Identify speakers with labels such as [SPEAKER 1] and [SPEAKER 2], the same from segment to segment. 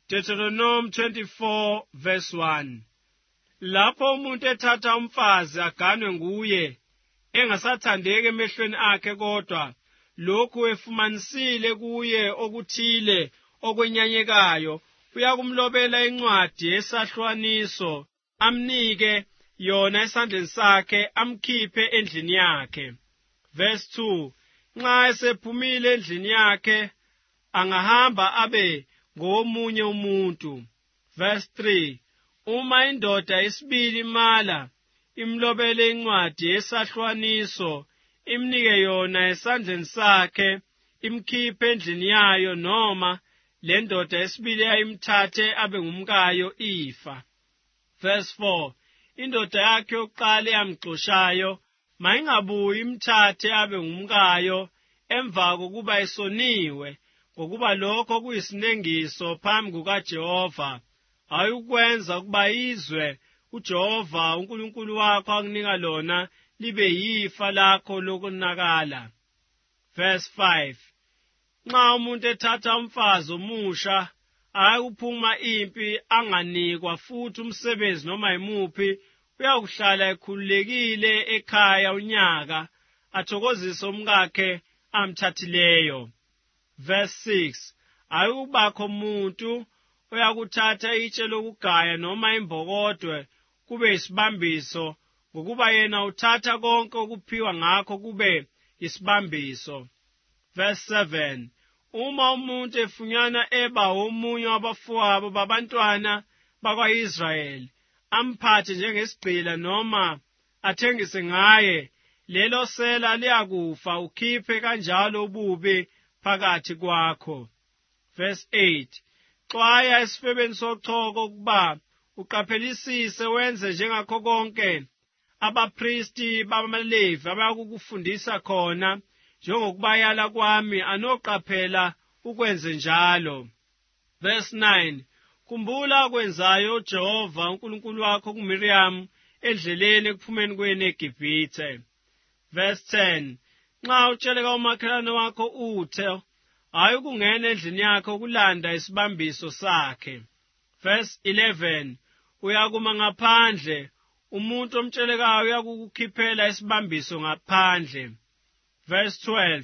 [SPEAKER 1] Deuteronomy 24 verse 1. Lapho umuntu ethatha umfazi aganwe nguye, engasathandeki emehlweni akhe kodwa, lokhu efumanisile kuye okuthile okwenyanyekayo, uyakumlobela incwadi yesahlwaniso, amnike yona esandleni sakhe, amkhiphe endlini yakhe. Verse 2. Nxa esephumile endlini yakhe, angahamba abe ngomunye umuntu. Verse 3. Uma indoda isibili imala, imlobele incwadi yesahlwaniso, imnike yona esandleni sakhe, imkhiphe endlini yayo, noma le ndoda esibili ayimthathe abe ngumkayo ifa. Verse 4. Indoda yakhe yokuqala eyamxoshayo, mayingabuyi imthathe abe ngumkayo, emva kokuba esoniwe, ngokuba lokho kuyisinengiso phambi kukaJehova, ayukwenza ukuba izwe uJehova uNkulunkulu wakho akunika lona libe yifa lakho lokunakala. Verse 5. Nxa umuntu ethatha umfazi omusha, akuphuma impi, anganikwa futhi umsebenzi noma imuphi, uyakuhlala ekhululekile ekhaya unyaka, athokozise umkakhe amthathileyo. Verse 6. Ayukubakho umuntu uyakuthatha itshe lokugaya noma imbokodwe kube isibambiso, ngokuba yena uthatha konke okuphiwa ngakho kube isibambiso. Verse 7. Uma umuntu efunyana eba omunye wabafowabo babantwana bakwa-Israyeli, amphathe njengesigqila noma athengise ngaye, lelo sela liyakufa, ukhiphe kanjalo ububi phakathi kwakho. Verse 8. Xwaya esifebeni sochoko ukuba uqaphelisise wenze njengakho konke abapristi bamaLevi abayakukufundisa khona, njengokubayala kwami anoqaphela ukwenze njalo. Verse 9. Khumbula akwenzayo uJehova uNkulunkulu wakho kuMiriyamu endleleni ekuphumeni kwenu eGibhithe. Verse 10. Nxa utsheleka umakhelwane wakho uthe, ayukungena endlini yakho ukulanda isibambiso sakhe. Verse 11. Uyakuma ngaphandle, umuntu omtshelekayo uyakukukhiphela isibambiso ngaphandle. Verse 12.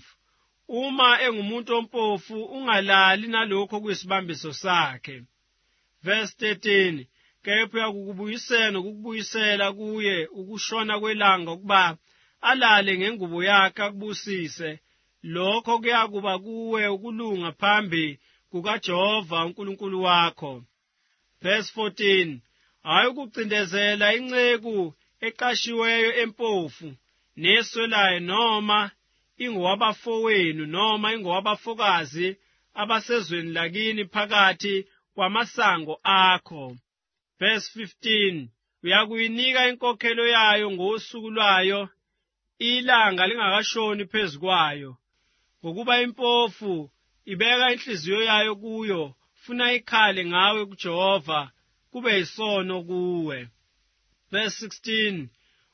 [SPEAKER 1] Uma engumuntu ompofu, ungalali nalokho kuyisibambiso sakhe. Verse 13. Kepha uyakukubuyisela nokukubuyisela kuye ukushona kwelanga ukuba alale ngengubo yakhe akubusise. Lokho kuyakuba kuwe ukulunga phambi kukaJehova uNkulunkulu wakho. Verse 14. Ayikucindezela inceku eqashiweyo empofu, neswelayo, noma ingowabafowenu noma ingowabafokazi abasezweni lakini phakathi kwamasango akho. Verse 15. Uyakuyinika inkokhelo yayo ngosuku lwayo, ilanga lingakashoni phezu kwayo, ngokuba impofu ibeka inhliziyo yayo kuyo, funa ikhale ngawe kuJehova, kube yisono kuwe. Verse 16.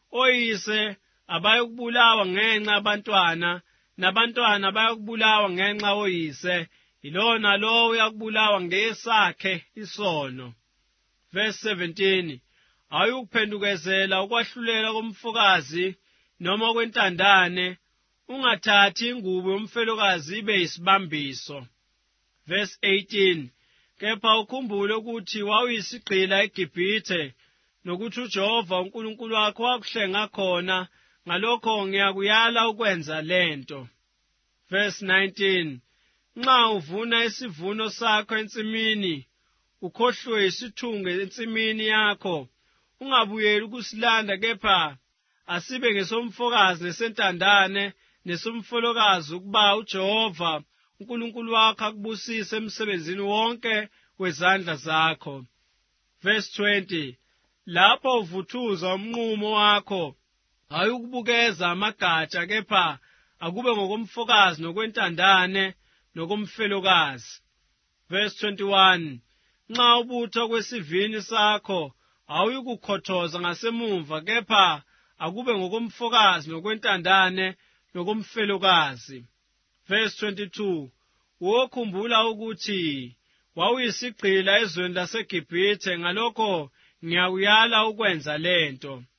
[SPEAKER 1] Oyise abayokubulawa ngenxa abantwana, nabantwana bayokubulawa ngenxa oyise, ilona lo uyakubulawa ngesakhe isono. Verse 17. Ayukuphendukezela ukwahlulela komfokazi noma kwentandane, ungathathi ingubo yomfelokazi ibe yisibambiso. Verse 18. Kepha ukhumbule ukuthi wawuyisigqila eGibhithe, nokuthi uJehova uNkulunkulu wakho wakuhlenga khona, ngalokho ngiyakuyala ukwenza lento. Verse 19. Nxa uvuna isivuno sakho ensimini, ukhohlwe isithungo ensimini yakho, ungabuyeli ukusilanda, kepha asibe ngesomfokazi nesentandane nesomfolokazi, ukuba uJehova uNkulunkulu wakho akubusise emsebenzini wonke wezandla zakho. Verse 20. Lapho uvuthuza umnqumo wakho, ayukubukeza amagatsha, kepha akube ngokomfokazi nokwentandane nokomfelokazi. Verse 21. Nxa ubutho kwesivini sakho, awuyikukhothoza ngasemumva, kepha akube ngokomfokazi nokwentandane nokomfelokazi. Verse 22. Wokhumbula ukuthi wawuyisigqila ezweni laseGibhithe, ngalokho ngiyakuyala ukwenza lento.